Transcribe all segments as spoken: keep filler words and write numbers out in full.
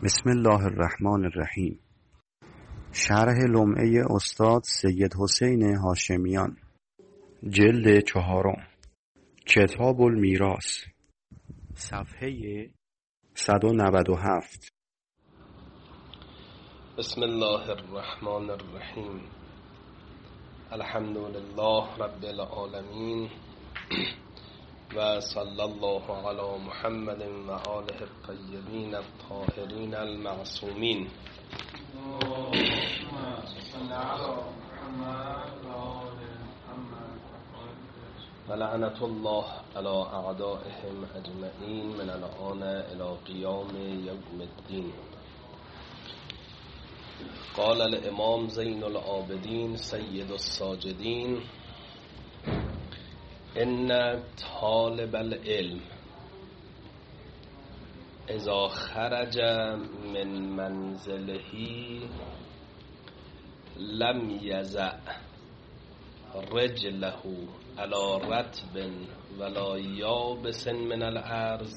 بسم الله الرحمن الرحیم. شرح لمعه استاد سید حسین هاشمیان، جلد چهارم، کتاب المیراث، صفحه صد و نود و هفت. بسم الله الرحمن الرحیم. الحمد لله رب العالمین و صلی الله علی محمد و آله الطیبین الطاهرین المعصومین. و لعنت الله علی اعدائهم اجمعین من الآن الی قیام یوم الدین. قال الامام زین العابدین سید الساجدین: ان طالب العلم اذا خرج من منزله لم یضع رجله على رطب ولا یابس من الارض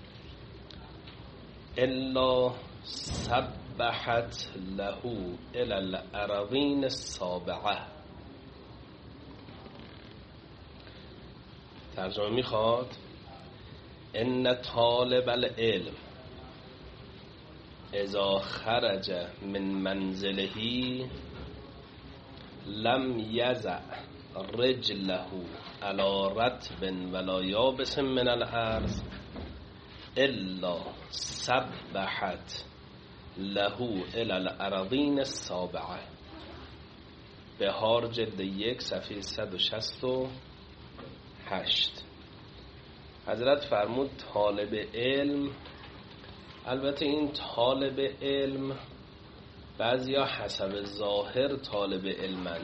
الا سبحت له الى الارضین السابعه. ترجمه میخواد: ان طالب العلم اذا خرج من منزله لم یضع رجله على رطب ولا یابس من الارض الا سبحت له الى الارضین السابعه. بهار جلد یک صفحه صد و شصت و هشت. حضرت فرمود طالب علم، البته این طالب علم بعضیا حسب ظاهر طالب علمن،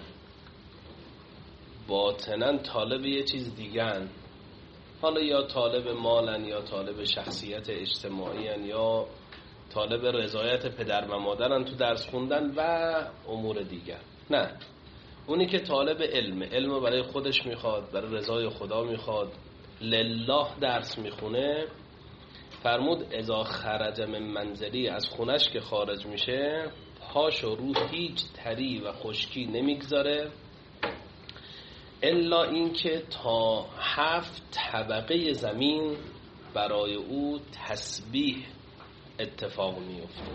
باطنن طالب یه چیز دیگن. حالا یا طالب مالن، یا طالب شخصیت اجتماعی، یا طالب رضایت پدر و مادرن تو درس خوندن و امور دیگر. نه، اونی که طالب علم، علم برای خودش میخواد، برای رضای خدا میخواد، لله درس میخونه، فرمود اذا خرج من منزلی، از خونش که خارج میشه پاشو رو هیچ تری و خشکی نمیگذاره الا این که تا هفت طبقه زمین برای او تسبیح اتفاق میفته.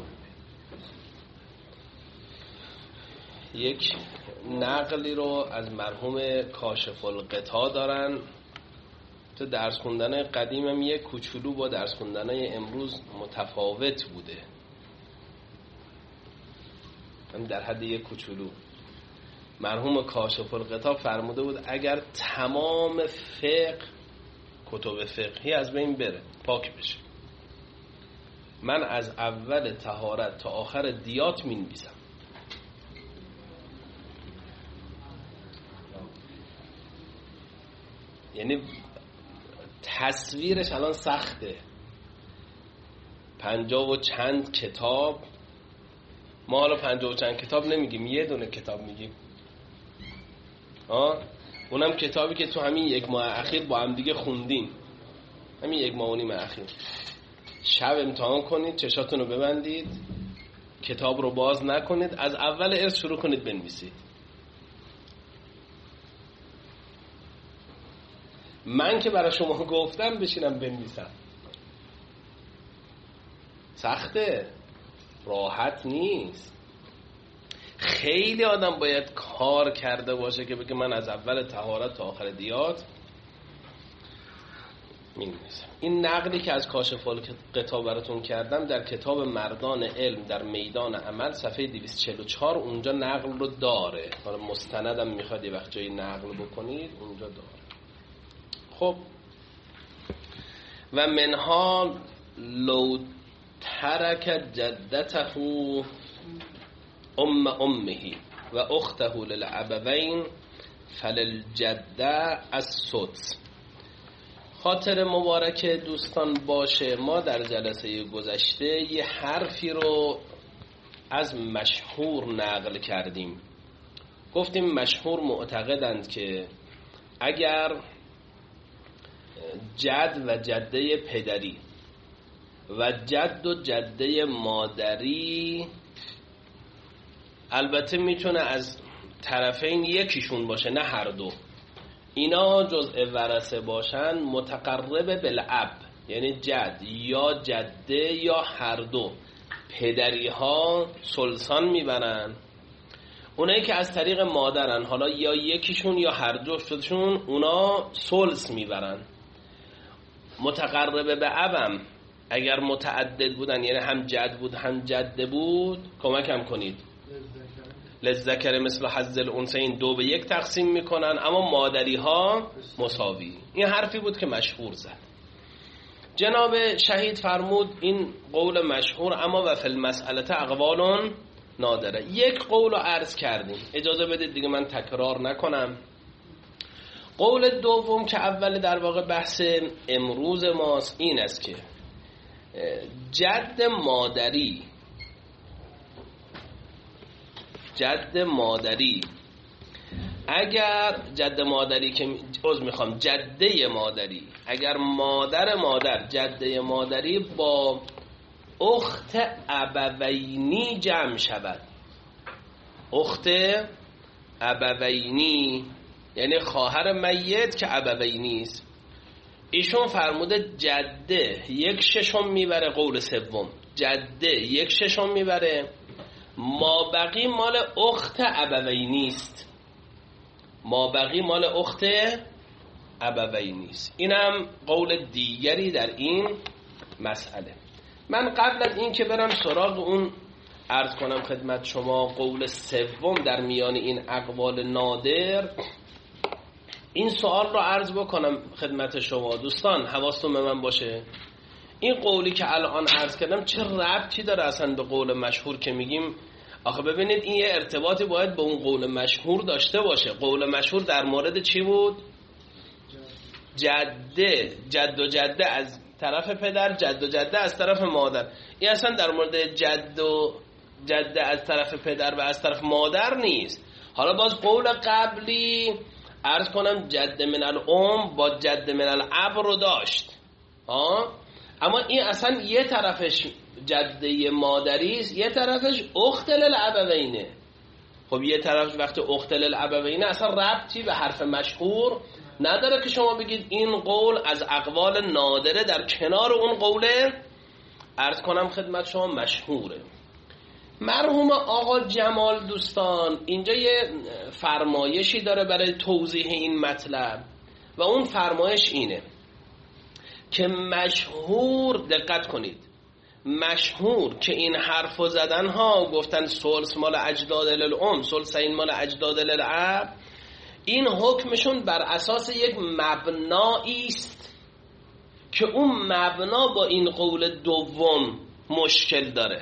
یک نقلی رو از مرحوم کاشف الغطا دارن. تو درس خوندن قدیم هم یک کوچولو با درس خوندن امروز متفاوت بوده، هم در حد یک کوچولو. مرحوم کاشف الغطا فرموده بود اگر تمام فقه، کتب فقهی از بین بره، پاک بشه، من از اول طهارت تا آخر دیات می نویسم. یعنی تصویرش الان سخته. پنجاه و چند کتاب، ما حالا پنجاه و چند کتاب نمیگیم، یه دونه کتاب میگیم. آه اونم کتابی که تو همین یک ماه اخیر با هم دیگه خوندین، همین یک ماه و نیم اخیر. شب امتحان کنید، چشاتون رو ببندید، کتاب رو باز نکنید، از اول ارث شروع کنید بنویسید. من که برای شما گفتم بشینم بنویسم، سخته، راحت نیست. خیلی آدم باید کار کرده باشه که بگه من از اول طهارت تا آخر دیات می‌نویسم. این نقلی که از کاشف الغطا براتون کردم در کتاب مردان علم در میدان عمل صفحه دویست و چهل و چهار اونجا نقل رو داره. حالا مستندم میخواد یه وقت جایی نقل بکنید، اونجا داره. خب و منها لو ترک جدته ام امه و اخته للابوین فللجده السدس. خاطر مبارک دوستان باشه، ما در جلسه گذشته یه حرفی رو از مشهور نقل کردیم. گفتیم مشهور معتقدند که اگر جد و جده پدری و جد و جده مادری البته میتونه از طرفین یکیشون باشه نه هر دو، اینا جزء ورثه باشن متقرب بالاب، یعنی جد یا جده یا هر دو پدری ها سلسان میبرن. اونایی که از طریق مادرن حالا یا یکیشون یا هر دوشون اونا سلس میبرن. متقرب به ابم اگر متعدد بودن یعنی هم جد بود هم جده بود کمکم کنید، للذکر مثل حظ الانثیین دو به یک تقسیم میکنن، اما مادری ها مساوی. این حرفی بود که مشهور زد. جناب شهید فرمود این قول مشهور اما و فی المسئله اقوال نادره. یک قول رو عرض کردیم، اجازه بدید دیگه من تکرار نکنم. قول دوم که اول در واقع بحث امروز ماست این است که جد مادری جد مادری اگر جد مادری که عذر میخوام جده مادری اگر مادر مادر جده مادری با اخت ابوینی جمع شود، اخت ابوینی یعنی خواهر میت که ابوینی است، ایشون فرموده جده یک ششم میبره، قول سوم جده یک ششم میبره، ما بقی مال اخت ابوینی است، ما بقی مال اخت ابوینی است. اینم قول دیگری در این مسئله. من قبل از این که برم سراغ اون عرض کنم خدمت شما قول سوم در میان این اقوال نادر، این سوال رو عرض بکنم خدمت شما دوستان، حواستون به من باشه. این قولی که الان عرض کردم چه ربطی داره اصلا به قول مشهور که میگیم؟ آخه ببینید این یه ارتباطی باید به اون قول مشهور داشته باشه. قول مشهور در مورد چی بود؟ جده، جد و جده از طرف پدر، جد و جده از طرف مادر. این اصلا در مورد جد و جده از طرف پدر و از طرف مادر نیست. حالا باز قول قبلی عرض کنم جد من الام با جد من الاب رو داشت آه؟ اما این اصلا یه طرفش جده مادری است، یه طرفش اخت للابوینه. خب یه طرف وقت اخت للابوینه اصلا ربطی به حرف مشهور نداره که شما بگید این قول از اقوال نادره در کنار اون قوله عرض کنم خدمت شما مشهوره. مرحوم آقا جمال دوستان اینجا یه فرمایشی داره برای توضیح این مطلب و اون فرمایش اینه که مشهور، دقت کنید، مشهور که این حرفو زدن ها گفتن سلس مال اجداد للام، سلسین مال اجداد للاب، این حکمشون بر اساس یک مبنایی است که اون مبنا با این قول دوم مشکل داره.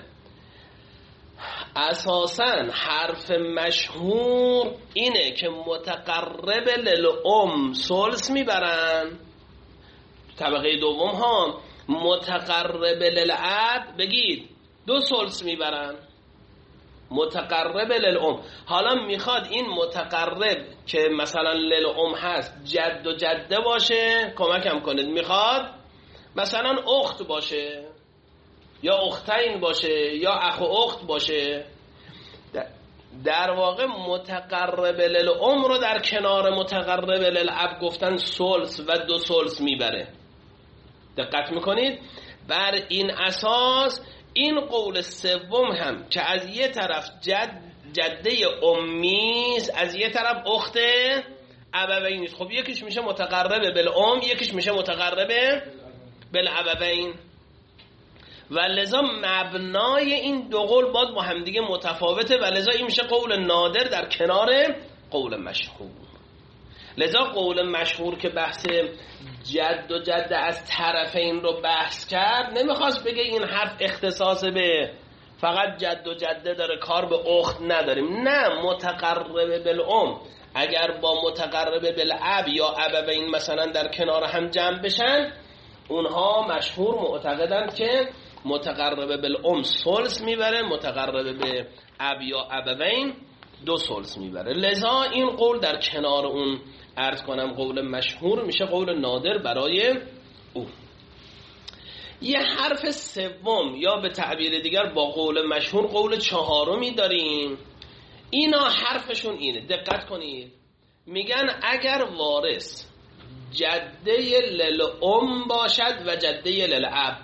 اساساً حرف مشهور اینه که متقرب للام سلس میبرن، طبقه دوم ها متقرب للاب بگید دو سلس میبرن، متقرب للام. حالا میخواد این متقرب که مثلا للام هست جد و جده باشه، کمکم کنید، میخواد مثلا اخت باشه یا اختین باشه یا اخ و اخت باشه. در واقع متقرب للام رو در کنار متقرب للاب گفتن سلس و دو سلس میبره. دقت میکنید؟ بر این اساس این قول سوم هم که از یه طرف جد جده امیست از یه طرف اخت ابوین است، خب یکیش میشه متقرب بالام یکیش میشه متقرب بالابوین و لذا مبنای این دو قول باید با همدیگه متفاوته و لذا این میشه قول نادر در کنار قول مشهور. لذا قول مشهور که بحث جد و جده از طرفین رو بحث کرد نمیخواست بگه این حرف اختصاص به فقط جد و جده داره، کار به اخت نداریم. نه، متقرب بالام اگر با متقرب بالاب یا ابوین مثلا در کنار هم جمع بشن، اونها مشهور معتقدند که متقرب بالام سلس میبره، متقرب به اب یا ابوین دو سلس میبره. لذا این قول در کنار اون عرض کنم قول مشهور میشه قول نادر برای او. یه حرف سوم یا به تعبیر دیگر با قول مشهور قول چهارمی داریم. اینا حرفشون اینه، دقت کنید، میگن اگر وارث جده للام باشد و جده للاب،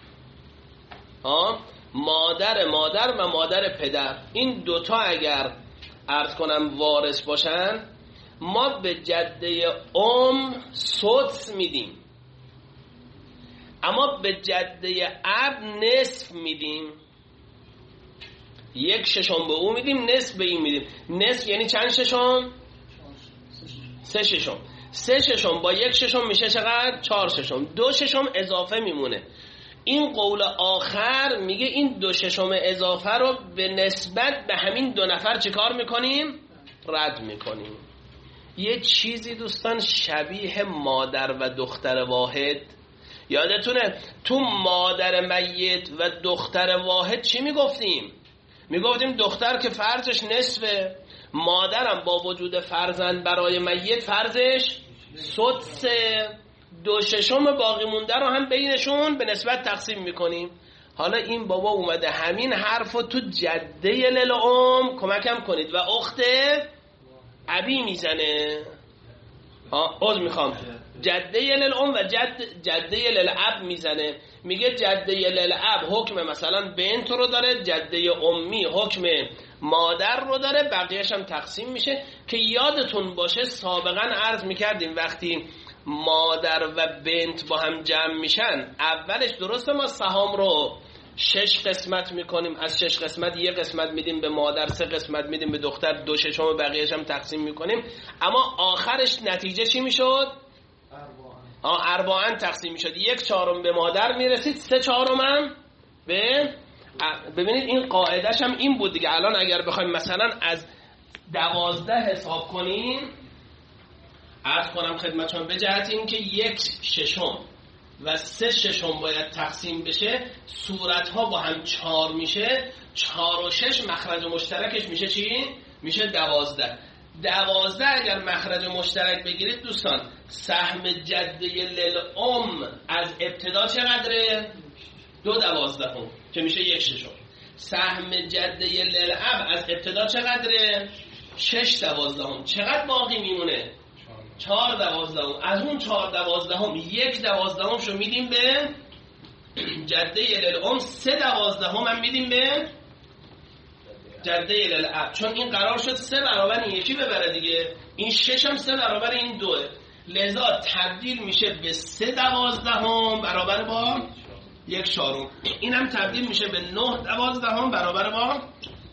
ها مادر مادر و مادر پدر، این دوتا اگر عرض کنم وارث باشن، ما به جده ام سدس میدیم، اما به جده اب نصف میدیم. یک ششم به او میدیم، نصف به این میدیم. نصف یعنی چند ششم؟ سه ششم. سه ششم با یک ششم میشه چقدر؟ چهار ششم. دو ششم اضافه میمونه. این قول آخر میگه این دو ششم اضافه رو به نسبت به همین دو نفر چه کار میکنیم؟ رد میکنیم. یه چیزی دوستان شبیه مادر و دختر واحد. یادتونه تو مادر میت و دختر واحد چی میگفتیم؟ میگفتیم دختر که فرضش نصفه، مادرم با وجود فرزند برای میت فرضش سدسه، دو ششم باقی مونده رو هم بینشون به نسبت تقسیم میکنیم. حالا این بابا اومده همین حرفو تو جده للام کمکم کنید و اخت ابی میزنه. ها عذر میخوام، جده للام و جد جده للاب میزنه. میگه جده للاب حکم مثلا بنت رو داره، جده امی حکم مادر رو داره، بقیه‌اش هم تقسیم میشه. که یادتون باشه سابقا عرض میکردیم وقتی مادر و بنت با هم جمع میشن، اولش درسته ما سهام رو شش قسمت میکنیم، از شش قسمت یک قسمت میدیم به مادر، سه قسمت میدیم به دختر، دو ششم بقیه‌اش هم تقسیم میکنیم. اما آخرش نتیجه چی میشد؟ آه اربعاً تقسیم میشد. یک چهارم به مادر میرسید، سه چهارم هم به. ببینید این قاعدش هم این بود دیگه. الان اگر بخوایم مثلا از دوازده حساب کنیم، عرض کنم خدمتتون به جهت این که یک ششم و سه ششم باید تقسیم بشه، صورتها با هم چهار میشه، چهار و شش مخرج مشترکش میشه چی؟ میشه دوازده. دوازده اگر مخرج مشترک بگیرید دوستان، سهم جده للام از ابتدا چقدره؟ دو دوازدهم که میشه یک ششم. سهم جده للاب از ابتدا چقدره؟ شش دوازدهم. چقدر باقی میمونه؟ چهار دوازدهم. از اون چهار دوازدهم یک دوازدهم شو میدیم به جده للام، سه دوازدهم هم میدیم به جده للاب، چون این قرار شد سه برابر این یکی ببره دیگه. این شش هم سه برابر این دوه، لذا تبدیل میشه به سه دوازدهم برابر با یک چهارم. این هم تبدیل میشه به نه دوازدهم برابر با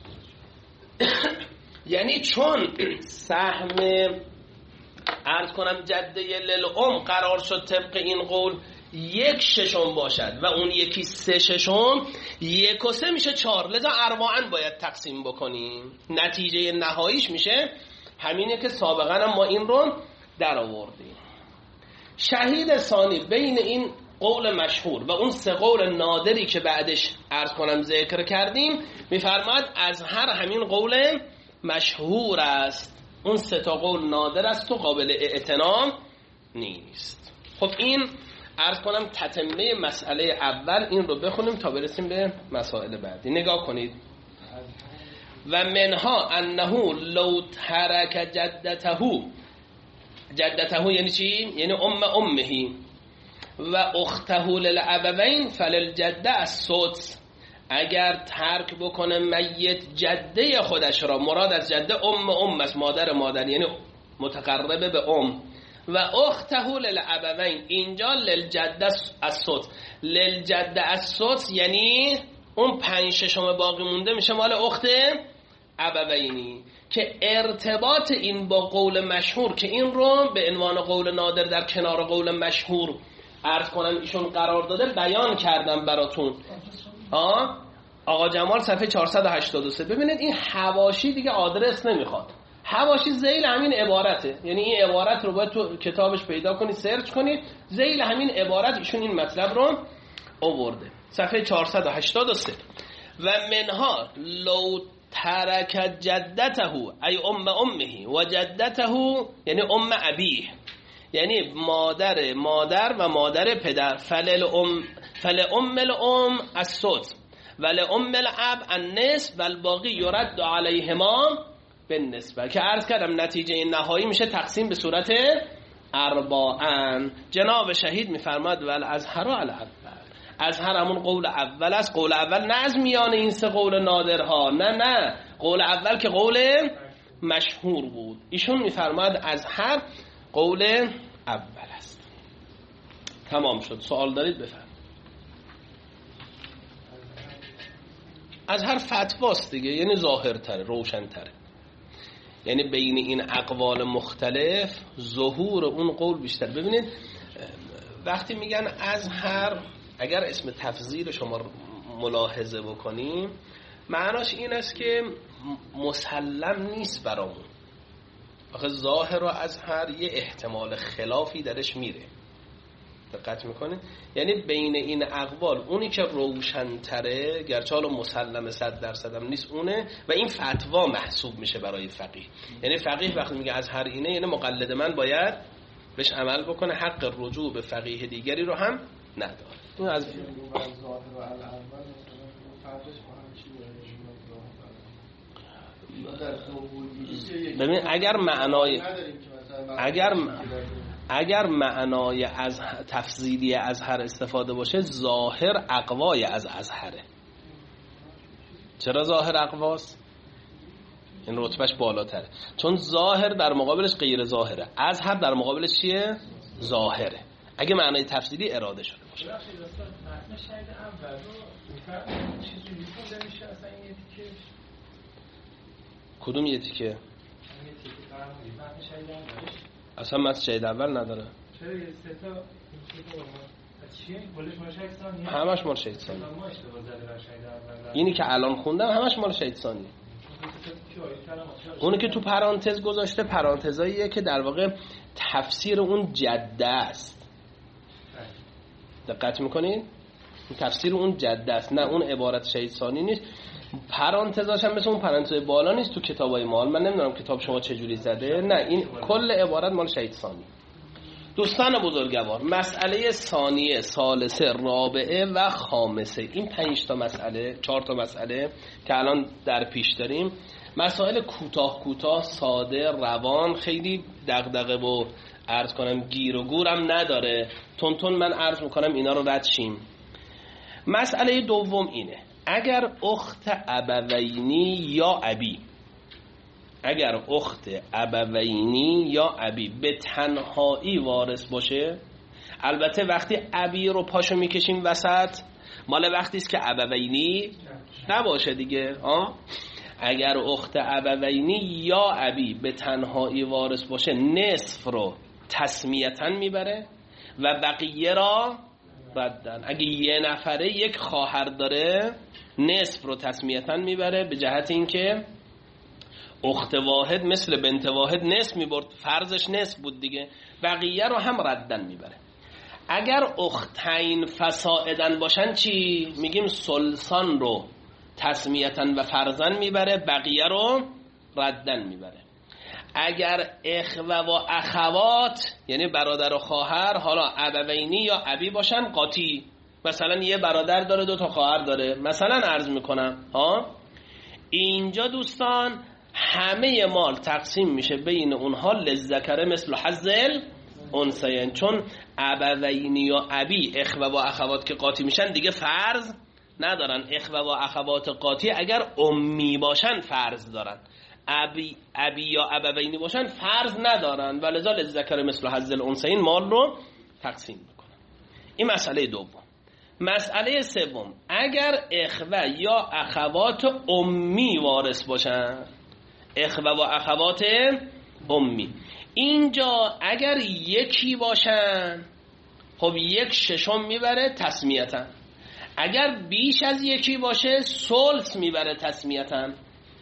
یعنی چون سهم عرض کنم جده للام قرار شد طبق این قول یک ششم باشد و اون یکی سه ششم، یک و سه میشه چهار، لذا اربعاً باید تقسیم بکنیم. نتیجه نهاییش میشه همینه که سابقا هم ما این رو در آوردیم. شهید ثانی بین این قول مشهور و اون سه قول نادری که بعدش عرض کنم ذکر کردیم، میفرماد از هر همین قول مشهور است، اون سه تا قول نادر است و قابل اعتنا نیست. خب این عرض کنم تتمه مسئله اول. این رو بخونیم تا برسیم به مسائل بعدی. نگاه کنید. و منها انه لو ترک جدته، جدته یعنی چی؟ یعنی ام امهی و اخته للابوین فللجده السدس. اگر ترک بکنه میت جده خودش را، مراد از جده ام ام است، مادر مادر یعنی متقربه به ام، و اخته للابوین، اینجا للجده السدس. للجده السدس یعنی اون پنج ششم باقی مونده میشه مال اخت ابوینی، که ارتباط این با قول مشهور که این رو به عنوان قول نادر در کنار قول مشهور عرض کنم ایشون قرار داده بیان کردم براتون. آه؟ آقا جمال صفحه چهارصد و هشتاد و سه. ببینید این حواشی دیگه آدرس نمیخواد، حواشی ذیل همین عبارته. یعنی این عبارت رو باید تو کتابش پیدا کنید، سرچ کنید، ذیل همین عبارت ایشون این مطلب رو آورده. صفحه چهارصد و هشتاد و سه. و منها لو ترک جدته ای ام امه و جدته یعنی ام ابیه، یعنی مادر مادر و مادر پدر. فل ام فل ام الام السدس ول ام الاب النصف و الباقی یرد علیهما بالنسبه، که عرض کردم نتیجه نهایی میشه تقسیم به صورت ارباعن. جناب شهید میفرماد ول ازهر الاول، ازهر همون قول اول است. قول اول نه از میان این سه قول نادرها، نه نه قول اول که قول مشهور بود. ایشون میفرماد ازهر قول اول است. تمام شد. سوال دارید بفرمایید. ازهر فتواست دیگه، یعنی ظاهرتره، روشنتره، یعنی بین این اقوال مختلف ظهور اون قول بیشتر. ببینید وقتی میگن ازهر، اگر اسم تفضیل شما ملاحظه بکنیم معناش این است که مسلم نیست برامون. آخه ظاهر و ازهر یه احتمال خلافی درش میره، دقت میکنید؟ یعنی بین این اقوال اونی که روشن‌تره، گرچه حالا مسلم صد درصد هم نیست، اونه و این فتوا محسوب میشه برای فقیه. یعنی فقیه وقتی میگه ازهر اینه، یعنی مقلد من باید بهش عمل بکنه، حق رجوع به فقیه دیگری رو هم نداره. این از ببین اگر معنای اگر اگر معنای از تفضیلی ازهر استفاده باشه، ظاهر اقوای از ازهره. چرا ظاهر اقواست؟ این رتبهش بالاتره، چون ظاهر در مقابلش غیر ظاهره، ازهر در مقابلش چیه؟ ظاهره. اگه معنای تفضیلی اراده شده باشه. کدوم یه تیکه؟ اصلا متن شهید اول نداره. چرا یه سه تا چیه؟ کلش مال شهید ثانی؟ همش مال شهید ثانی. اینی که الان خوندم همش مال شهید ثانی. اونی که تو پرانتز گذاشته پرانتزاییه که در واقع تفسیر اون جده است. دقت میکنین؟ تفسیر اون جده است، نه اون عبارت شهید ثانی نیست. پرانتزاش هم مثل اون پرانتز بالا نیست تو کتابای مال. من نمیدونم کتاب شما چجوری زده. نه این کل عبارت مال شهید ثانی. دوستان بزرگوار، مسئله ثانیه، ثالثه، رابعه و خامسه، این پنج تا مسئله، چهار تا مسئله که الان در پیش داریم، مسائل کوتاه کوتاه، ساده، روان، خیلی دغدغه و عرض کنم گیر و گورم نداره. تون تون من عرض میکنم اینا رو رد شیم. مسئله دوم اینه: اگر اخت ابوینی یا ابی اگر اخت ابوینی یا ابی به تنهایی وارث باشه، البته وقتی ابی رو پاشو میکشیم وسط مال وقتی است که ابوینی نباشه دیگه. آه؟ اگر اخت ابوینی یا ابی به تنهایی وارث باشه، نصف رو تسمیتاً میبره و بقیه را ردن. اگه یه نفره یک خواهر داره، نصف رو تسمیتاً میبره به جهت اینکه اخت واحد مثل بنت واحد نصف میبرد، فرضش نصف بود دیگه، بقیه رو هم ردن میبره. اگر اختین فسائدن باشن چی؟ میگیم سلسان رو تسمیتاً و فرضاً میبره، بقیه رو ردن میبره. اگر اخوه و اخوات یعنی برادر و خواهر، حالا ابوینی یا ابی باشن، قاطی، مثلا یه برادر داره دو تا خواهر داره، مثلا عرض میکنم ها، اینجا دوستان همه مال تقسیم میشه بین اونها للذکر مثل حظ الانثیین، چون ابوینی و ابی، اخوه و اخوات که قاطی میشن دیگه فرض ندارن. اخوه و اخوات قاطی اگر امی باشن فرض دارن، ابی, ابی یا ابوینی باشن فرض ندارن، ولذا للذکر مثل حظ الانثیین مال رو تقسیم میکنن. این مسئله دوم. مسئله سوم: اگر اخوه یا اخوات امی وارث باشن، اخوه و اخوات امی، اینجا اگر یکی باشن خب یک ششم میبره تسمیتاً، اگر بیش از یکی باشه ثلث میبره تسمیتاً،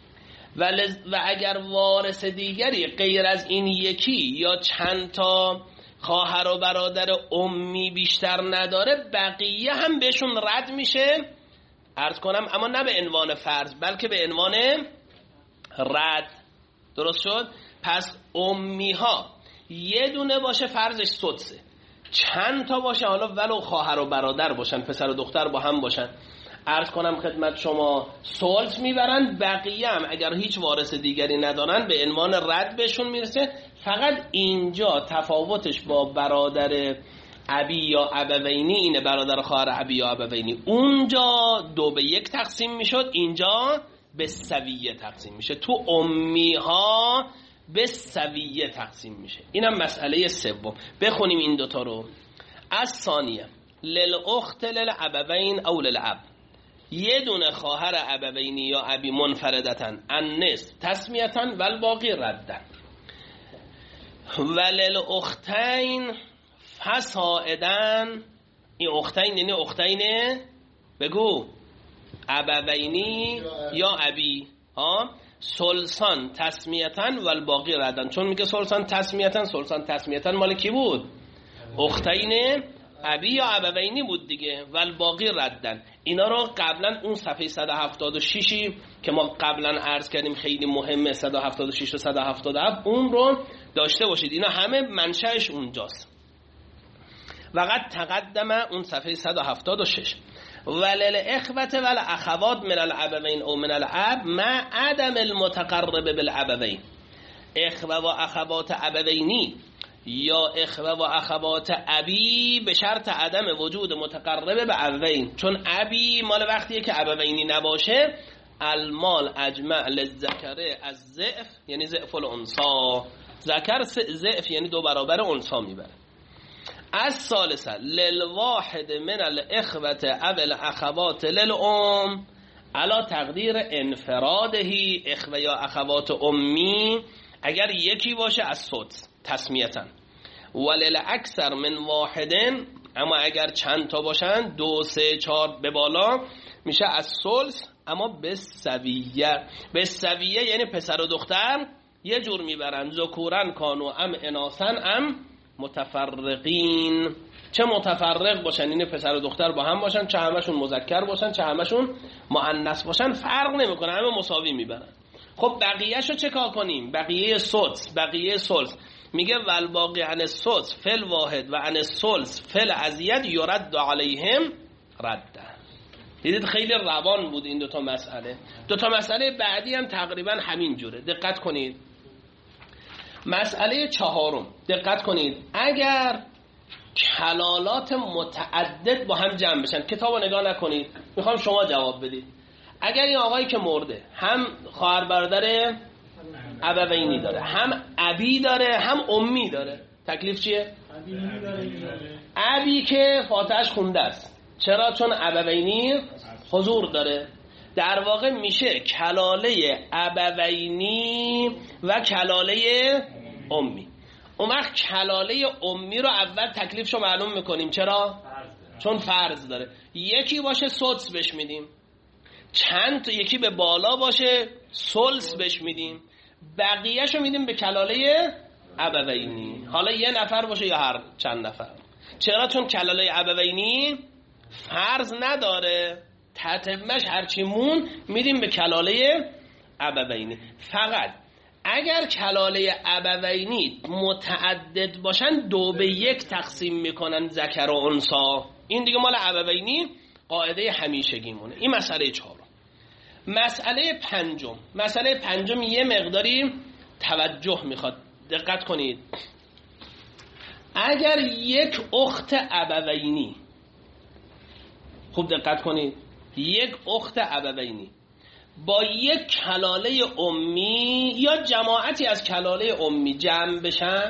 و, و اگر وارث دیگری غیر از این یکی یا چند تا خواهر و برادر امی بیشتر نداره، بقیه هم بهشون رد میشه، عرض کنم، اما نه به عنوان فرض بلکه به عنوان رد. درست شد؟ پس امی ها یه دونه باشه فرضش سدسه، چند تا باشه حالا ولو خواهر و برادر باشن، پسر و دختر با هم باشن، عرض کنم خدمت شما سولس میبرن، بقیه هم اگر هیچ وارث دیگری ندارن به عنوان رد بهشون میرسه. فقط اینجا تفاوتش با برادر ابی یا ابوینی اینه، برادر خواهر ابی یا ابوینی اونجا دو به یک تقسیم میشد، اینجا به سویه تقسیم میشه. تو امی ها به سویه تقسیم میشه. اینم مسئله سوم. بخونیم این دوتا رو. از ثانیه للاخت للابوین او للاب، یه دونه خواهر ابوینی یا ابی منفردتن النصف تسمیتن و الباقی ردن، و للاختین فسائدن. این اختین یعنی اختین بگو ابوینی یا ابی ها، سلسان تسمیتن و الباقی ردن. چون میگه سلسان تسمیتن، سلسان تسمیتن مال کی بود؟ اختین ابی یا ابوینی بود دیگه. و الباقی ردن. اینا رو قبلا اون صفحه صد و هفتاد و شش که ما قبلا عرض کردیم خیلی مهمه، صد و هفتاد و شش و صد و هفتاد و هفت، اون رو داشته باشید، اینا همه منشأش اونجاست. وقت تقدم اون صفحه صد و هفتاد و شش. ولل اخوت ول اخوات من الابوین او من الاب مع عدم المتقرب بالابوین. اخوه و اخوات ابوینی یا اخوه و اخوات ابی به شرط عدم وجود متقرب به ابوین. چون ابی مال وقتیه که ابوینی نباشه. المال اجمع للذکر از ضعف یعنی ضعف الانثى، ذکر ضعف یعنی دو برابر انثى میبره. از ثالثه للواحد من الاخوة او الاخوات للام علا تقدیر انفرادهی. اخوه یا اخوات امی اگر یکی باشه از سدس تسمیتن، ولل اکثر من واحدن، اما اگر چند تا باشن دو سه چهار به بالا میشه از ثلث، اما به سویه. به سویه یعنی پسر و دختر یه جور میبرن، ذکورن کانو ام اناسن ام متفرقین. چه متفرق باشن، این پسر و دختر با هم باشن، چه همشون مذکر باشن چه همشون مؤنث باشن، فرق نمیکنه، همه مساوی میبرن. خب بقیه‌شو چه کار کنیم؟ بقیه سدس، بقیه ثلث. میگه والباقی عن السدس فل واحد و عن الثلث فل ازید یرد علیهم رد. دیدید خیلی روان بود این دوتا مسئله. دوتا مسئله بعدی هم تقریبا همین جوره. دقت کنید. مسئله چهارم دقت کنید. اگر کلالات متعدد با هم جمع بشن، کتابو نگاه نکنید، میخوام شما جواب بدید. اگر این آقایی که مرده هم خواهر برادر ابوینی داره، هم ابی داره، هم امی داره، تکلیف چیه؟ ابی که فاتحش خونده است. چرا؟ چون ابوینی حضور داره. در واقع میشه کلاله ابوینی و کلاله امی. اون وقت کلاله امی رو اول تکلیفشو معلوم میکنیم. چرا؟ چون فرض داره. یکی باشه سدس بهش میدیم، چند تا یکی به بالا باشه ثلث بهش میدیم، بقیهشو میدیم به کلاله ابوینی. حالا یه نفر باشه یا هر چند نفر. چرا؟ چون کلاله ابوینی فرض نداره، تتمش هرچی مون میدیم به کلاله ابوینی. فقط اگر کلاله ابوینی متعدد باشن دو به یک تقسیم میکنن ذکر و انثی. این دیگه مال ابوینی قاعده همیشگی مونه. این مسئله چهارم. مسئله پنجم، مسئله پنجم یه مقداری توجه میخواد. دقت کنید. اگر یک اخت ابوینی، خوب دقت کنید، یک اخت ابوینی با یک کلاله امی یا جماعتی از کلاله امی جمع بشن،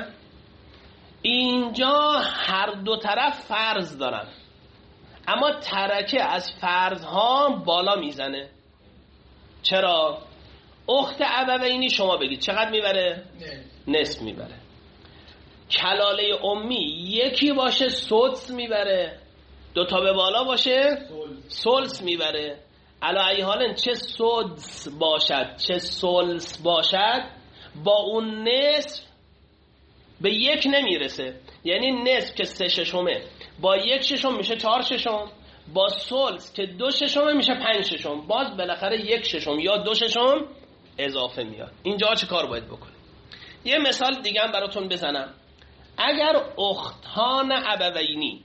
اینجا هر دو طرف فرض دارن، اما ترکه از فرضها بالا میزنه. چرا؟ اخت ابوینی شما بگید چقدر میبره؟ نصف میبره. کلاله امی یکی باشه سدس میبره، دوتا به بالا باشه ثلث میبره. علی ای حال چه سدس باشد چه ثلث باشد با اون نصف به یک نمیرسه. یعنی نصف که سه ششمه با یک ششم میشه چهار ششم، با ثلث که دو ششمه میشه پنج ششم، باز بالاخره یک ششم یا دو ششم اضافه میاد. اینجا چه کار باید بکنیم؟ یه مثال دیگه هم براتون بزنم. اگر اختان ابوینی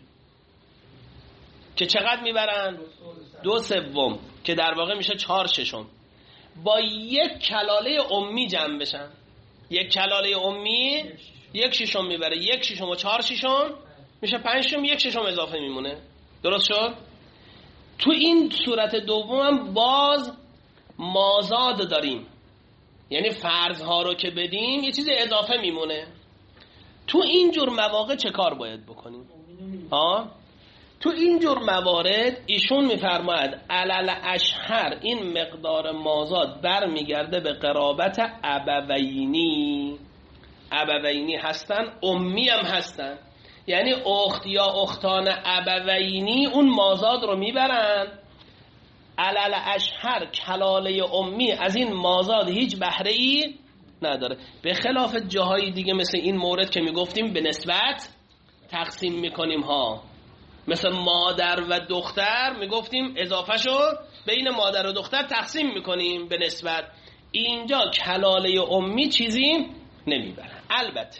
که چقدر میبرن؟ دو سوم که در واقع میشه چهار ششم، با یک کلاله امی جمع بشن، یک کلاله امی یک ششم میبره، یک ششم و چهار ششم میشه پنج ششم، یک ششم اضافه میمونه. درست شد؟ تو این صورت دوم باز مازاد داریم، یعنی فرضها رو که بدیم یه چیز اضافه میمونه. تو این جور مواقع چه کار باید بکنیم؟ ها؟ تو این جور موارد ایشون میفرماید علل اشهر این مقدار مازاد برمیگرده به قرابت ابوینی. ابوینی هستن، امی هم هستن، یعنی اخت یا اختان ابوینی اون مازاد رو میبرن. علل اشهر کلاله امی از این مازاد هیچ بهره ای نداره، به خلاف جاهای دیگه مثل این مورد که میگفتیم به نسبت تقسیم میکنیم ها، مثل مادر و دختر میگفتیم اضافه شو بین مادر و دختر تقسیم میکنیم به نسبت. اینجا کلاله امی چیزی نمیبره. البته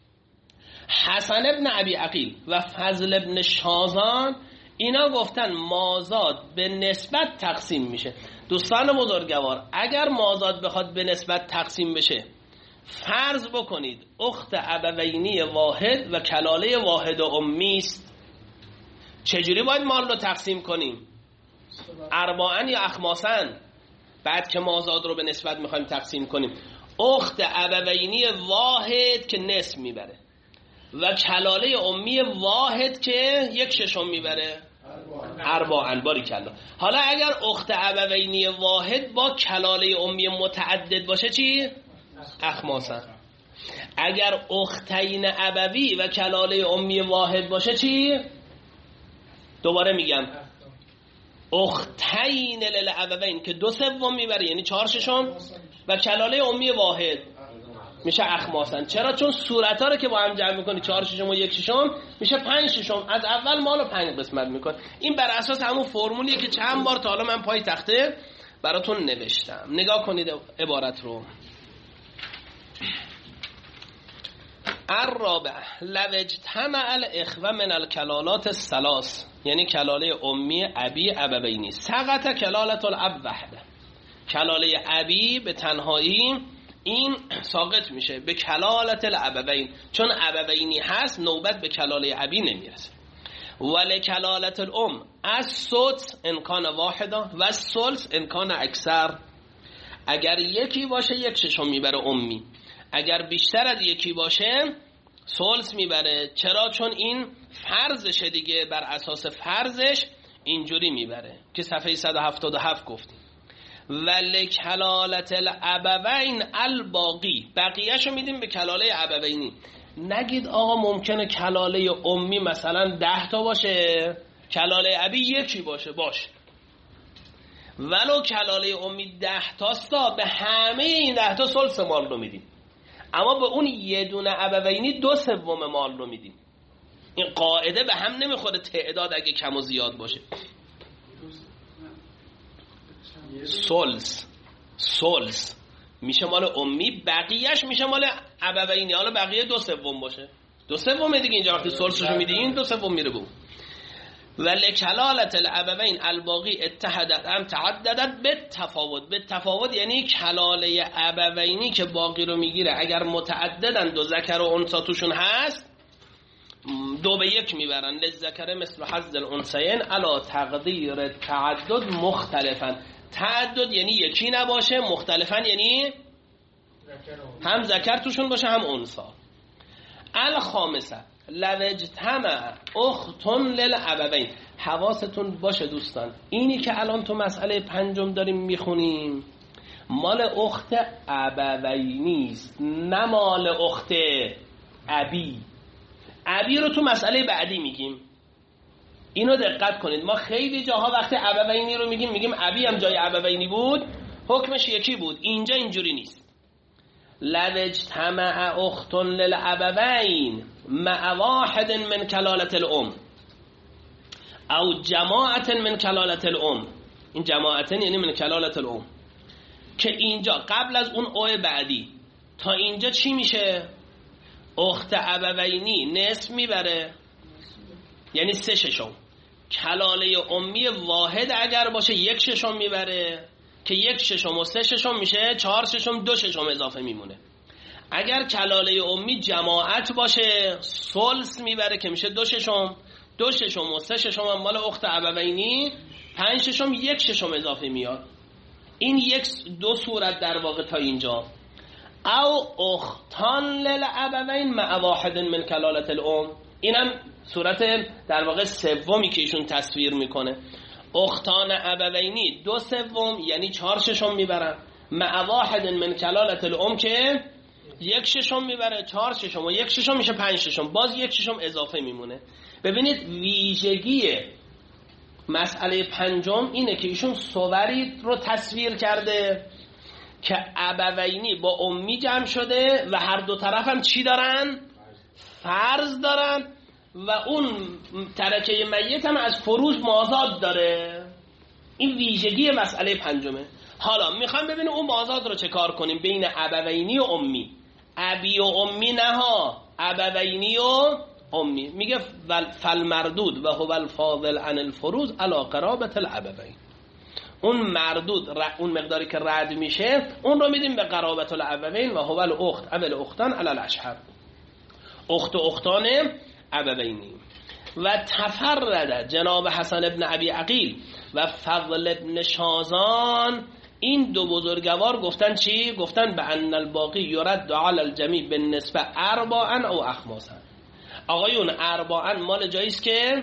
حسن ابن ابی عقیل و فضل ابن شازان اینا گفتن مازاد به نسبت تقسیم میشه. دوستان بزرگوار، اگر مازاد بخواد به نسبت تقسیم بشه، فرض بکنید اخت ابوینی واحد و کلاله واحد و امی است، چجوری باید مال رو تقسیم کنیم؟ ارباعن یا اخماسن؟ بعد که مازاد رو به نسبت میخوایم تقسیم کنیم، اخت ابوینی واحد که نصف میبره و کلاله امی واحد که یک ششم میبره، ارباعن. باری کلا. حالا اگر اخت ابوینی واحد با کلاله امی متعدد باشه چی؟ اخماسن. اگر اختین ابوی و کلاله امی واحد باشه چی؟ دوباره میگم اختین للابوین که دو سوم میبره یعنی چهار ششم و کلاله امی واحد میشه اخماسن. چرا؟ چون صورت‌ها رو که با هم جمع میکنی چهار ششم و یک ششم میشه پنج ششم، از اول مالو پنج قسمت میکن. این بر اساس همون فرمولیه که چند بار تا حالا من پای تخته براتون نوشتم. نگاه کنید عبارت رو. الرابع لو اجتمع الاخوه من الکلالات الثلاث، یعنی کلاله امی ابی ابوینی، سقط کلالت الاب وحده. کلاله ابی به تنهایی این ساقط میشه به کلالت الابوین، چون ابوینی هست نوبت به کلاله ابی نمیرسه. ولی کلالت الام از سدس امکان واحدا و سلس امکان اکثر. اگر یکی باشه یک ششم میبره امی، اگر بیشتر از یکی باشه سلس میبره. چرا؟ چون این فرضشه دیگه، بر اساس فرضش اینجوری میبره که صفحه صد و هفتاد و هفت گفتیم. ولی کلالت الابوین الباقی، بقیهشو میدیم به کلاله ابوینی. نگید آقا ممکنه کلاله امی مثلا ده تا باشه کلاله ابی یکی باشه، باشه ولو کلاله امی ده تاستا، به همه این ده تا سلس مال رو میدیم، اما به اون یه دونه ابوینی دو سوم مال رو میدیم. این قاعده به هم نمیخوره تعداد اگه کم و زیاد باشه. سلس سلس میشه مال امی، بقیهش میشه مال ابوینی. حالا بقیه دو سوم باشه، دو سوم دیگه. اینجا وقتی سلسش رو میدین دو سوم میره بو. ولی کلالت الابوین الباقی اتحدت هم تعددت به تفاوت. به تفاوت یعنی کلاله ابوینی که باقی رو میگیره اگر متعددن، دو ذکر و انثی توشون هست، دو به یک میبرن. للذکر مثل حظ الانثیین علی تقدیر تعدد مختلفن. تعدد یعنی یکی نباشه، مختلفن یعنی هم ذکر توشون باشه هم انثی. الخامسه لو اجتمع اختن للابوین. حواستون باشه دوستان، اینی که الان تو مسئله پنجم داریم میخونیم مال اخت ابوینی است، نه مال اخت ابی. ابی رو تو مسئله بعدی میگیم، اینو دقت کنید. ما خیلی جاها وقتی ابوینی رو میگیم میگیم ابی هم جای ابوینی بود حکمش یکی بود. اینجا اینجوری نیست. لو اجتمع اخت للابوین مع واحد من کلالت الام او جماعت من کلالت الام. این جماعت یعنی من کلالت الام، که اینجا قبل از اون او بعدی تا اینجا چی میشه؟ اخت ابوینی نصف میبره یعنی سه ششم. کلاله امی واحد اگر باشه یک ششم میبره که یک ششم و سه ششم میشه چهار ششم، دو ششم اضافه میمونه. اگر کلاله امی جماعت باشه ثلث میبره که میشه دو ششم، دو ششم و سه ششم هم مال اخت ابوینی، پنج ششم، یک ششم اضافه میاد. این یک دو صورت در واقع تا اینجا. او اختان للابوین مع واحد من کلالت الام، اینم صورت در واقع سومی که ایشون تصویر میکنه. اختان ابوینی دو سوم یعنی چهار ششم میبرن، مع واحد من کلالت الام که یک ششم میبره، چهار ششم و یک ششم میشه پنج ششم، باز یک ششم اضافه میمونه. ببینید ویژگی مسئله پنجم اینه که ایشون صوری رو تصویر کرده که ابوینی با امی جمع شده و هر دو طرف هم چی دارن؟ فرض دارن و اون ترکه میت هم از فروض مازاد داره. این ویژگی مسئله پنجمه. حالا میخوام ببینیم اون مازاد رو چه کار کنیم بین ابوینی و امی. ابی و امی نه ها، ابوینی و امی. میگه فالمردود و هو الفاضل عن الفروض علی قرابة الابوین. اون مردود اون مقداری که رد میشه اون رو میدیم به قرابة الابوین و هو الاخت اول اختان علی الاشهر، اخت و اختان ابوینی. و تفرد جناب حسن ابن ابی عقیل و فضل ابن شازان، این دو بزرگوار گفتن چی؟ گفتن به ان الباقی یرد علی الجمیع بالنسبه اربعا او اخماسا. آقایون اربعا مال جاییست که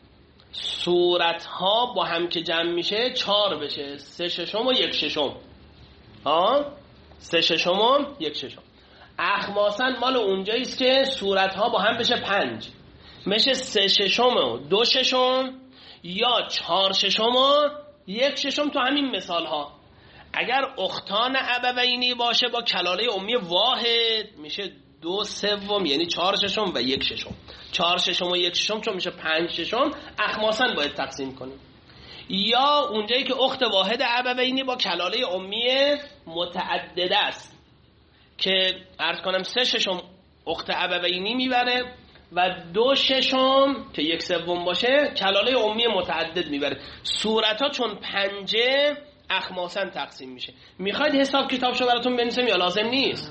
صورتها با هم که جمع میشه چهار بشه، سه ششم و یک ششم. ها سه ششم و یک ششم. اخماسا مال اونجاییست که صورتها با هم بشه پنج، میشه سه ششم و دو ششم یا چهار ششم و یک ششم. تو همین مثال ها اگر اختان ابوینی باشه با کلاله امی واحد میشه دو سوم یعنی چهار ششم و یک ششم. چهار ششم و یک ششم چون میشه پنج ششم، اخماسا باید تقسیم کنیم. یا اونجایی که اخت واحد ابوینی با کلاله امی متعدده است که عرض کنم سه ششم اخت ابوینی میبره و دو ششم که یک سوم باشه کلاله امی متعدد میبره. صورت ها چون پنجه اخماسا تقسیم میشه. میخواید حساب کتابشو براتون بنویسم یا لازم نیست؟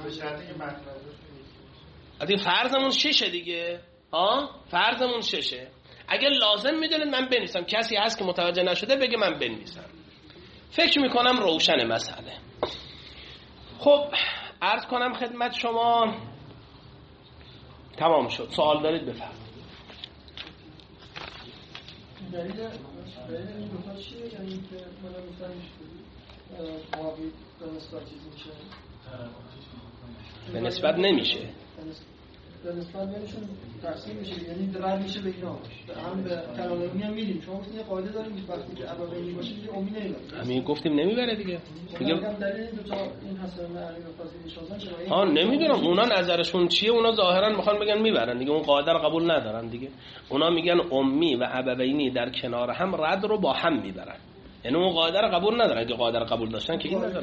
دیگه فرضمون ششه دیگه. ها فرضمون ششه. اگر لازم میدونید من بنویسم، کسی هست که متوجه نشده بگه من بنویسم. فکر میکنم روشن مسئله. خب عرض کنم خدمت شما تمام شد. سوال دارید بفرمایید. دلیل دلیل این دو تا چیه؟ یعنی که من می‌فهمم واقعی به نسبت چیز میشه، به نسبت نمیشه، به نسبت بینشون تقسیم میشه، یعنی رد میشه به اینا. هم به کلاله امی هم میدیم. شما گفتین یه قاعده داریم وقتی که ابوینی باشه دیگه امی نمیبره. همین گفتیم نمیبره دیگه. میگم دلیل این دو تا این حسن علی و فاضل شازن چرا؟ ها نمیدونم اونا نظرشون چیه. اونا ظاهرا میخوان بگن میبرن دیگه، اون قاعده رو قبول ندارن دیگه. اونا میگن امی و ابوینی در کنار هم رد رو با هم میبرن، یعنی اون قاعده رو قبول ندارن. اگه قاعده رو قبول داشتن که این ندارن.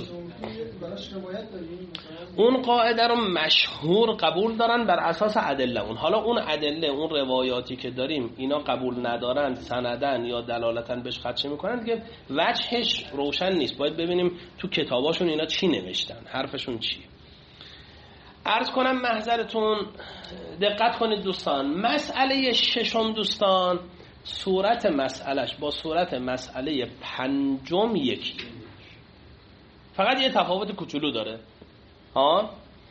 اون قاعده رو مشهور قبول دارن بر اساس ادله اون. حالا اون ادله اون روایاتی که داریم اینا قبول ندارن سندن یا دلالتن بهش خدشه میکنن دیگه، وجهش روشن نیست. باید ببینیم تو کتاباشون اینا چی نوشتن، حرفشون چیه. عرض کنم محضرتون دقت کنید دوستان. مسئله ششم دوستان صورت مسئلهش با صورت مسئله پنجم یکی، فقط یه تفاوت کوچولو داره. ها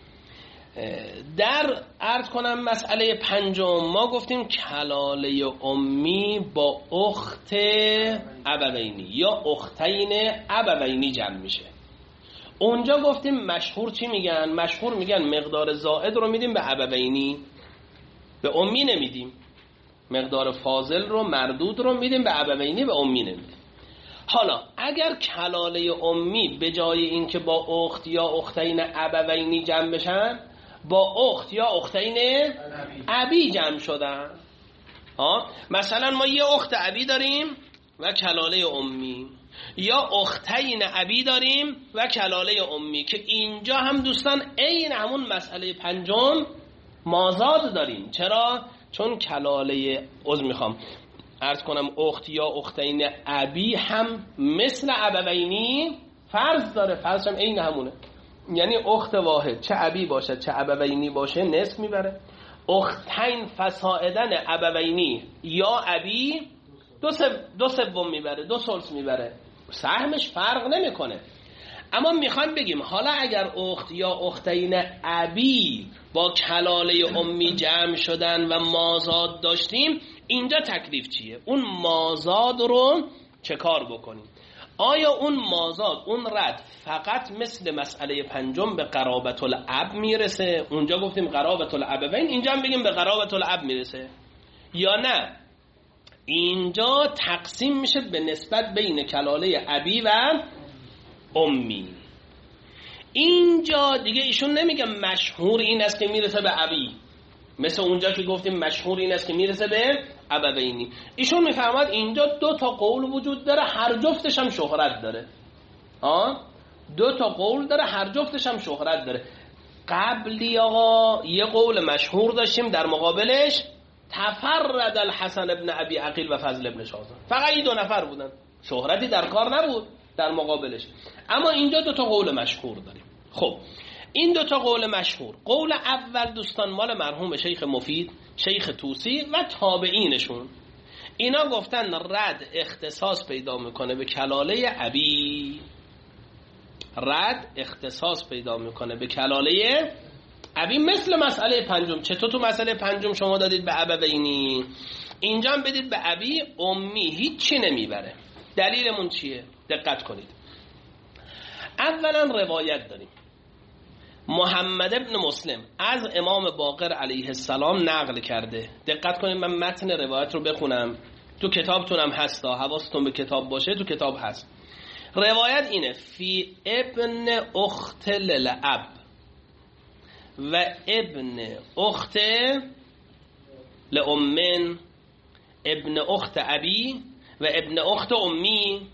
در عرض کنم مسئله پنجم ما گفتیم کلاله امی با اخت ابوینی یا اختین ابوینی جمع میشه. اونجا گفتیم مشهور چی میگن؟ مشهور میگن مقدار زائد رو میدیم به ابوینی، به امی نمیدیم. مقدار فاضل رو مردود رو میدیم به ابوینی، به امی نمیدیم. حالا اگر کلاله امی به جای این که با اخت یا اختین ابوینی جمع بشن با اخت یا اختین ابی جمع شدن، ها مثلا ما یه اخت ابی داریم و کلاله امی، یا اختین ابی داریم و کلاله امی، که اینجا هم دوستان عین همون مسئله پنجم مازاد داریم. چرا؟ چون کلاله عذر میخوام عرض کنم اخت یا اختین ابی هم مثل ابوینی فرض داره، فرض هم عین همونه، یعنی اخت واحد چه ابی باشه چه ابوینی باشه نصف میبره. اختین فسائدن ابوینی یا ابی دو دو سوم میبره، دو ثلث میبره، سهمش فرق نمیکنه. اما میخوایم بگیم حالا اگر اخت یا اختین ابی با کلاله امی جمع شدن و مازاد داشتیم، اینجا تکلیف چیه؟ اون مازاد رو چه کار بکنیم؟ آیا اون مازاد اون رد فقط مثل مسئله پنجم به قرابت الاب میرسه؟ اونجا گفتیم قرابت الابوین، اینجا هم بگیم به قرابت الاب میرسه، یا نه اینجا تقسیم میشه به نسبت بین کلاله ابی و امی؟ اینجا دیگه ایشون نمیگه مشهور این است که میرسه به ابی، مثل اونجا که گفتیم مشهور این است که میرسه به ابوینی. ایشون میفهمد اینجا دو تا قول وجود داره، هر جفتش هم شهرت داره. آه؟ دو تا قول داره، هر جفتش هم شهرت داره. قبلی آقا یه قول مشهور داشتیم، در مقابلش تفرد الحسن ابن ابی عقیل و فضل ابن شاذان، فقط این دو نفر بودن، شهرتی در کار نبود در مقابلش. اما اینجا دو تا قول مشهور داریم. خب این دو تا قول مشهور، قول اول دوستان مال مرحوم شیخ مفید، شیخ طوسی و تابعینشون، اینا گفتن رد اختصاص پیدا میکنه به کلاله ابی، رد اختصاص پیدا میکنه به کلاله ابی مثل مسئله پنجم. چطور تو مسئله پنجم شما دادید به ابوینی، اینجا هم بدید به ابی امی، هیچی نمیبره. دلیلمون چیه؟ دقت کنید. اولا روایت داریم محمد ابن مسلم از امام باقر علیه السلام نقل کرده. دقت کنید من متن روایت رو بخونم، تو کتابتونم هست، حواستون به کتاب باشه، تو کتاب هست. روایت اینه: فی ابن اخت للاب و ابن اخت لامن، ابن اخت ابی و ابن اخت امی،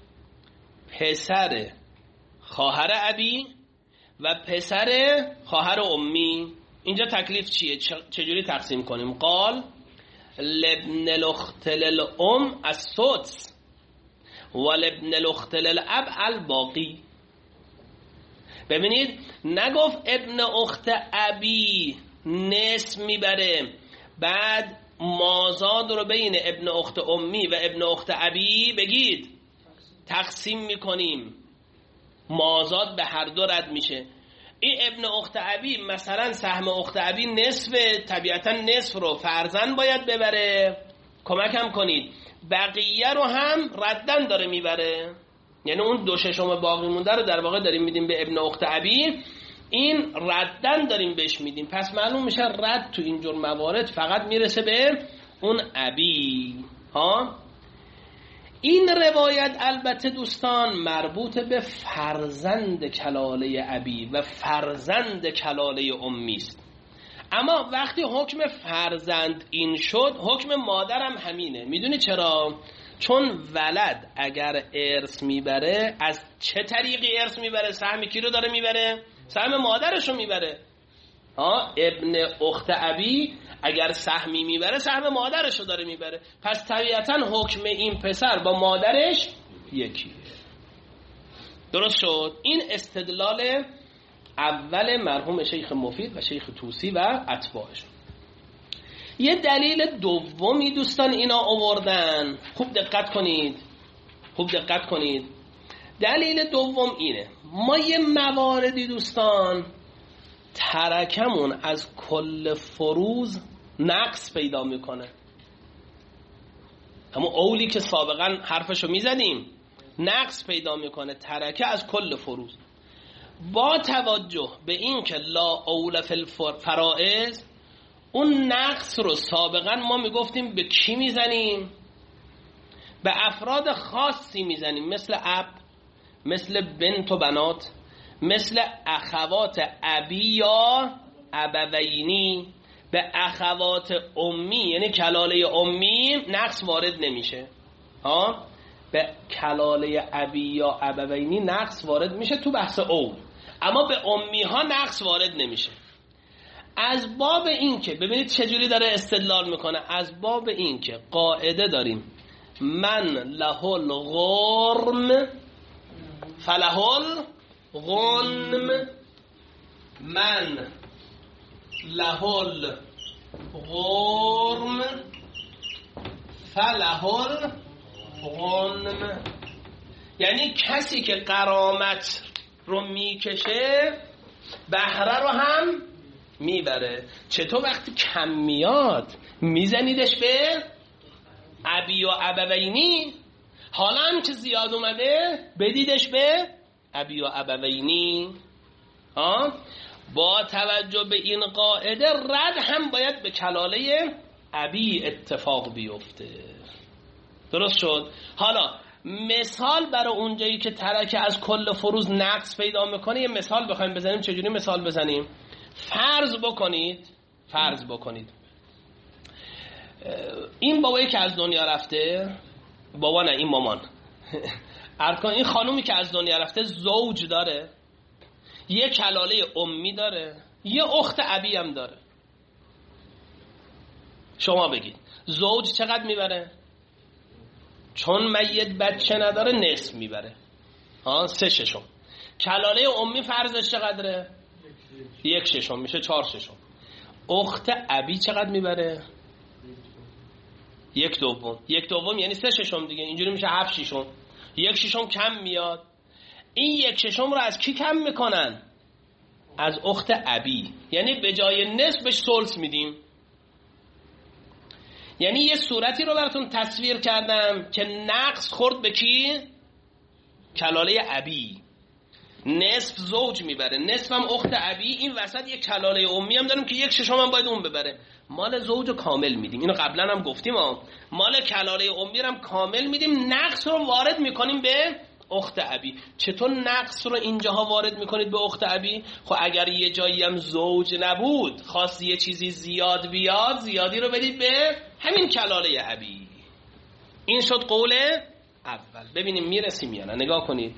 پسر خواهر ابی و پسر خواهر امی. اینجا تکلیف چیه؟ چجوری تقسیم کنیم؟ قال لابن الاخت للام السدس و لابن الاخت للاب الباقی. ببینید نگفت ابن اخت ابی نصف میبره، بعد مازاد رو بین ابن اخت امی و ابن اخت ابی بگید تقسیم میکنیم، مازاد به هر دو رد میشه. این ابن اخت ابی مثلا سهم اخت ابی نصف، طبیعتا نصف رو فرزند باید ببره، کمکم کنید، بقیه رو هم ردن داره میبره، یعنی اون دو ششم باقی مونده رو در واقع داریم میدیم به ابن اخت ابی، این ردن داریم بهش میدیم. پس معلوم میشه رد تو اینجور موارد فقط میرسه به اون ابی. ها این روایت البته دوستان مربوط به فرزند کلاله ابی و فرزند کلاله امی است. اما وقتی حکم فرزند این شد، حکم مادرم همینه. میدونی چرا؟ چون ولد اگر ارث میبره، از چه طریقی ارث میبره؟ سهم کی رو داره میبره؟ سهم مادرش رو میبره. ها ابن اخت ابی اگر سهمی میبره، سهم مادرش رو داره میبره. پس طبیعتا حکم این پسر با مادرش یکی. درست شد؟ این استدلال اول مرحوم شیخ مفید و شیخ طوسی و اتباعش. یه دلیل دومی دوستان اینا آوردن، خوب دقت کنید، خوب دقت کنید. دلیل دوم اینه: ما یه مواردی دوستان ترکمون از کل فروض نقص پیدا میکنه، اما اولی که سابقا حرفشو میزدیم نقص پیدا میکنه، ترکه از کل فروض. با توجه به این که لا اول فی الفرائض، اون نقص رو سابقا ما میگفتیم به کی میزنیم؟ به افراد خاصی میزنیم، مثل اب، مثل بنت و بنات، مثل اخوات ابی یا ابوینی. به اخوات امی یعنی کلاله امی نقص وارد نمیشه. ها به کلاله ابی یا ابوینی نقص وارد میشه تو بحث اول، اما به امی ها نقص وارد نمیشه. از باب این که ببینید چجوری داره استدلال میکنه، از باب این که قاعده داریم من له الغرم فله الغنم، من له الغرم فله الغنم، یعنی کسی که غرامت رو میکشه بهره رو هم میبره. چطور وقتی کم میاد میزنیدش به ابی و ابوینی، حالا هم که زیاد اومده بدیدش به ابی و ابوینی. ها، با توجه به این قاعده رد هم باید به کلاله ابی اتفاق بیفته. درست شد؟ حالا مثال برای اونجایی که ترکه از کل فروض نقص پیدا میکنه یه مثال بخوایم بزنیم. چجوری مثال بزنیم؟ فرض بکنید فرض بکنید این بابایی که از دنیا رفته، بابا نه این مامان ارکان، این خانومی که از دنیا رفته زوج داره، یه کلاله امی داره، یه اخت ابی هم داره. شما بگید زوج چقدر میبره؟ چون میت بچه نداره نصف میبره، ها سه ششم. کلاله امی فرضش چقدره؟ یک ششم، میشه چهار ششم. اخت ابی چقدر میبره؟ یک دوم. یک دوم یعنی سه ششم دیگه، اینجوری میشه هفت ششم. یک ششم کم میاد. این یک ششم رو از کی کم میکنن؟ از اخت ابی، یعنی به جای نصفش ثلث میدیم. یعنی یه صورتی رو براتون تصویر کردم که نقص خورد به کی؟ کلاله ابی. نصف زوج میبره، نصف هم اخت ابی، این وسط یک کلاله امی هم داریم که یک ششم هم باید اون ببره. مال زوج رو کامل میدیم، اینو قبلا هم گفتیم ها. مال کلاله امی رو هم کامل میدیم، نقص رو وارد میکنیم به اخت ابی. چطور نقص رو اینجاها وارد میکنید به اخت ابی؟ خب اگر یه جایی هم زوج نبود، خواست یه چیزی زیاد بیاد، زیادی رو بدید به همین کلاله ابی. این شد قول اول. ببینیم میرسیم یا نه. نگاه کنید.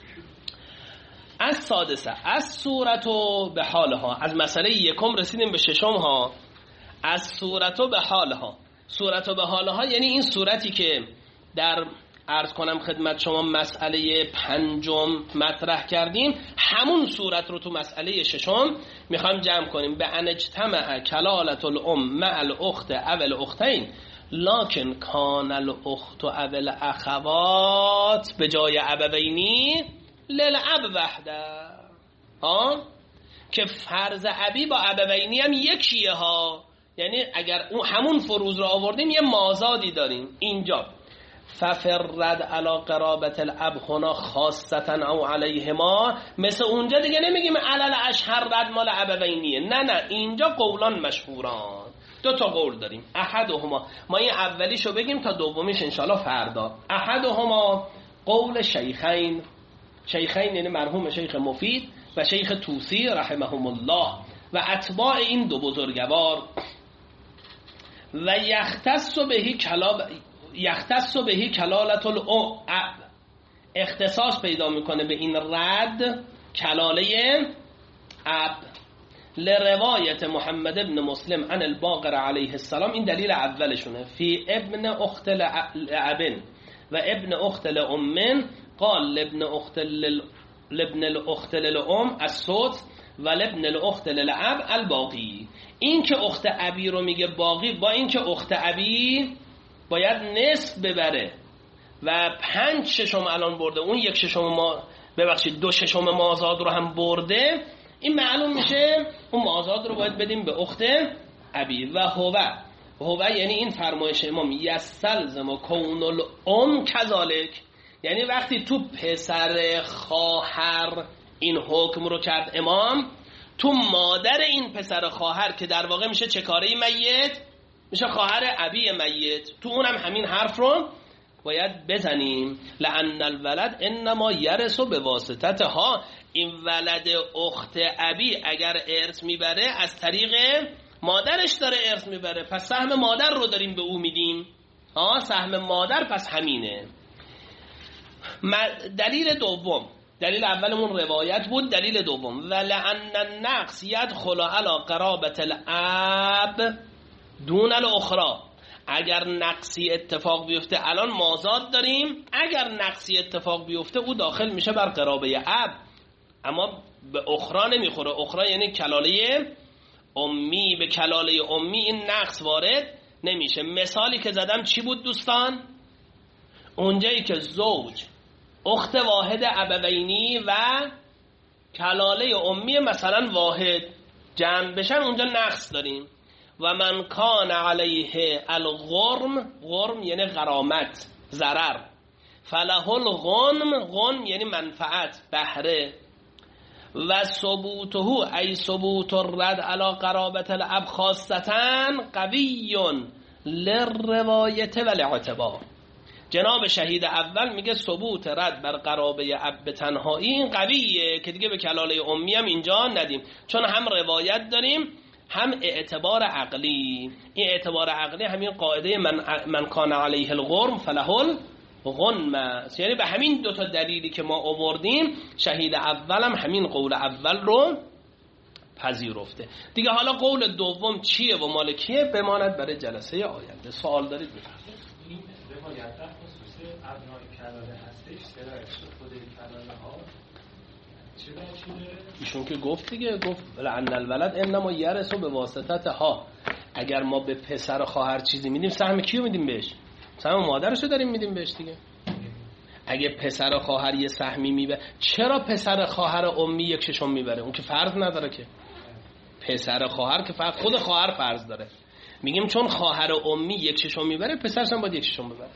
از سادسه از صورتو به حالها، از مسئله یکم رسیدیم به ششم ها. از صورتو به حالها. صورتو به حالها یعنی این صورتی که در عرض کنم خدمت شما مسئله پنجم مطرح کردیم، همون صورت رو تو مسئله ششم میخوایم جمع کنیم. به ان اجتمع کلالت الام مع الاخت او الاختین لکن کان الاخت او الاخوات به جای ابوینی للاب وحده. ها، که فرض ابی با ابوینی هم یکیه ها، یعنی اگر اون همون فروض رو آوردیم یه مازادی داریم اینجا. ففرد علا قرابت الاب هنا خاصتا او علیهما، مثل اونجا دیگه نمیگیم علل اشهر رد مال ابوینیه، نه نه، اینجا قولان مشهوران. دو تا قول داریم. احدهما، ما این اولیشو بگیم تا دومیش انشالله فردا. احدهما قول شیخین. شیخین یعنی مرحوم شیخ مفید و شیخ توسی رحمهم الله و اتباع این دو بزرگوار. و یختص بهی کلاب یختص بهی کلالت الاب، اختصاص پیدا میکنه به این رد کلاله اب. لروایت محمد ابن مسلم عن الباقر علیه السلام، این دلیل اولشونه. فی ابن اخت لابن و ابن اخت لامن قال لابن اخت لابن الاخت للام الصوت و لابن الاخت للاب الباقی. این که اخت ابی رو میگه باقی، با این که اخت ابی باید نصف ببره و پنج ششم الان برده، اون یک ششم ما ببخشید دو ششم مازاد رو هم برده، این معلوم میشه اون مازاد رو باید بدیم به اخت ابی. و هو هو یعنی این فرمایش امام یستلزم و کون الام کذالک، یعنی وقتی تو پسر خواهر این حکم رو کرد امام، تو مادر این پسر خواهر که در واقع میشه چه کاره میت، میشه خواهر ابی میت، تو اونم همین حرف رو باید بزنیم. لأن الولد انما یرث به واسطتها، این ولد اخت ابی اگر ارث میبره از طریق مادرش داره ارث میبره، پس سهم مادر رو داریم به او میدیم. آه سهم مادر پس همینه. دلیل دوم دلیل اولمون روایت بود. دلیل دوم ولعن النقص یدخل علی قرابة الاب دون الاخرى. اگر نقصی اتفاق بیفته، الان مازاد داریم، اگر نقصی اتفاق بیفته او داخل میشه بر قرابه اب، اما به اخرى نمیخوره. اخرى یعنی کلاله امی، به کلاله امی این نقص وارد نمیشه. مثالی که زدم چی بود دوستان؟ اونجایی که زوج اخت واحد ابوینی و کلاله امی مثلا واحد جمع بشن، اونجا نقص داریم. و من کان علیه الغرم، غرم یعنی غرامت، ضرر، فله الغنم، غنم یعنی منفعت، بهره. و ثبوته ای ثبوت الرد علی قرابة الاب خاصتاً قوی للروایت و الاعتبار. جناب شهید اول میگه ثبوت رد بر قرابه اب به تنهایی این قویه که دیگه به کلاله امی هم اینجا ندیم، چون هم روایت داریم هم اعتبار عقلی. این اعتبار عقلی همین قاعده من, من کان علیه الغرم فله الغنم، یعنی به همین دوتا دلیلی که ما آوردیم شهید اولم همین قول اول رو پذیرفته. دیگه حالا قول دوم چیه و مال کیه بماند برای جلسه آینده. سوال دارید بفرمایید. این روایت در خصوص ابنای کلاله هستش، چرا خود کلاله ها چرا چیه؟ ایشون که گفت دیگه، گفت لعن الولد انما یرث به واسطه ها. اگر ما به پسر و خواهر چیزی میدیم سهم کیو میدیم بهش؟ سهم مادرشو داریم میدیم بهش دیگه. اگه پسر و خواهر یه سهمی میبره، چرا پسر خواهر امی یک ششم میبره؟ اون که فرض نداره که. پسر خواهر که فرض، خود خواهر فرض داره. میگیم چون خواهر امی یک ششم میبره، پسرش هم باید یک ششم ببره،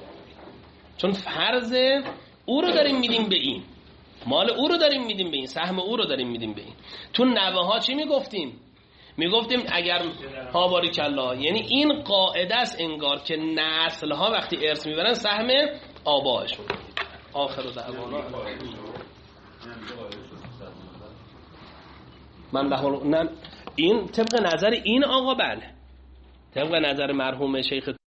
چون فرض او رو داریم میدیم به این، مال او رو داریم میدیم به این، سهم او رو داریم میدیم به این. تو نوه ها چی میگفتیم؟ میگفتیم اگر ها باریک الله، یعنی این قاعده است انگار که نسل ها وقتی ارث میبرن سهم آبایشون. آخر دعوانا من له نه این طبق نظر این آقا، بله طبق نظر مرحوم شیخ